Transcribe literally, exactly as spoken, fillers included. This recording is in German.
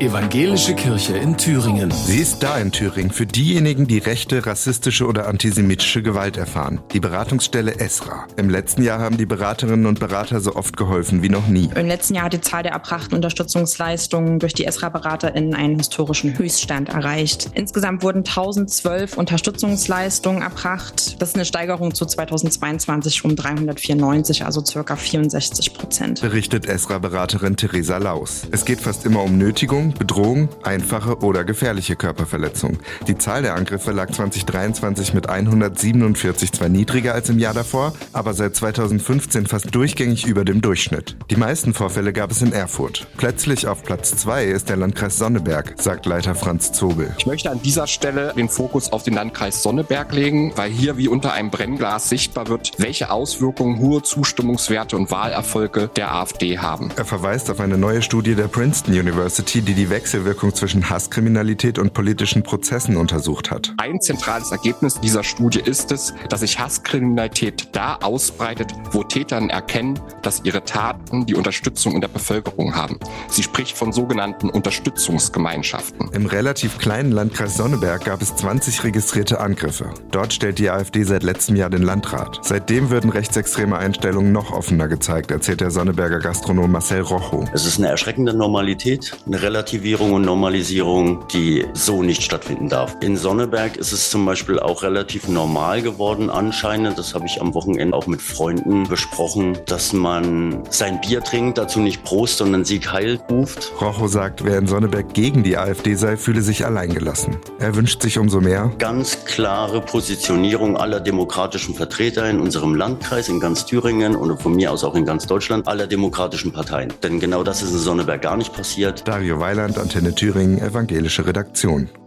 Evangelische Kirche in Thüringen. Sie ist da in Thüringen für diejenigen, die rechte, rassistische oder antisemitische Gewalt erfahren. Die Beratungsstelle Esra. Im letzten Jahr haben die Beraterinnen und Berater so oft geholfen wie noch nie. Im letzten Jahr hat die Zahl der erbrachten Unterstützungsleistungen durch die Esra-BeraterInnen einen historischen Höchststand erreicht. Insgesamt wurden tausendzwölf Unterstützungsleistungen erbracht. Das ist eine Steigerung zu zweitausendzweiundzwanzig um dreihundertvierundneunzig, also ca. vierundsechzig Prozent. Berichtet Esra-Beraterin Theresa Laus. Es geht fast immer um Nötigung, Bedrohung, einfache oder gefährliche Körperverletzung. Die Zahl der Angriffe lag zwanzig dreiundzwanzig mit hundertsiebenundvierzig zwar niedriger als im Jahr davor, aber seit zweitausendfünfzehn fast durchgängig über dem Durchschnitt. Die meisten Vorfälle gab es in Erfurt. Plötzlich auf Platz zwei ist der Landkreis Sonneberg, sagt Leiter Franz Zobel. Ich möchte an dieser Stelle den Fokus auf den Landkreis Sonneberg legen, weil hier wie unter einem Brennglas sichtbar wird, welche Auswirkungen hohe Zustimmungswerte und Wahlerfolge der AfD haben. Er verweist auf eine neue Studie der Princeton University, die die Wechselwirkung zwischen Hasskriminalität und politischen Prozessen untersucht hat. Ein zentrales Ergebnis dieser Studie ist es, dass sich Hasskriminalität da ausbreitet, wo Täter erkennen, dass ihre Taten die Unterstützung in der Bevölkerung haben. Sie spricht von sogenannten Unterstützungsgemeinschaften. Im relativ kleinen Landkreis Sonneberg gab es zwanzig registrierte Angriffe. Dort stellt die AfD seit letztem Jahr den Landrat. Seitdem würden rechtsextreme Einstellungen noch offener gezeigt, erzählt der Sonneberger Gastronom Marcel Rocho. Es ist eine erschreckende Normalität, eine Relativierung und Normalisierung, die so nicht stattfinden darf. In Sonneberg ist es zum Beispiel auch relativ normal geworden anscheinend, das habe ich am Wochenende auch mit Freunden besprochen, dass man sein Bier trinkt, dazu nicht Prost, sondern Sieg Heil ruft. Rocho sagt, wer in Sonneberg gegen die AfD sei, fühle sich alleingelassen. Er wünscht sich umso mehr ganz klare Positionierung aller demokratischen Vertreter in unserem Landkreis, in ganz Thüringen und von mir aus auch in ganz Deutschland, aller demokratischen Parteien. Denn genau das ist in Sonneberg gar nicht passiert. Dario Weiland, Antenne Thüringen, evangelische Redaktion.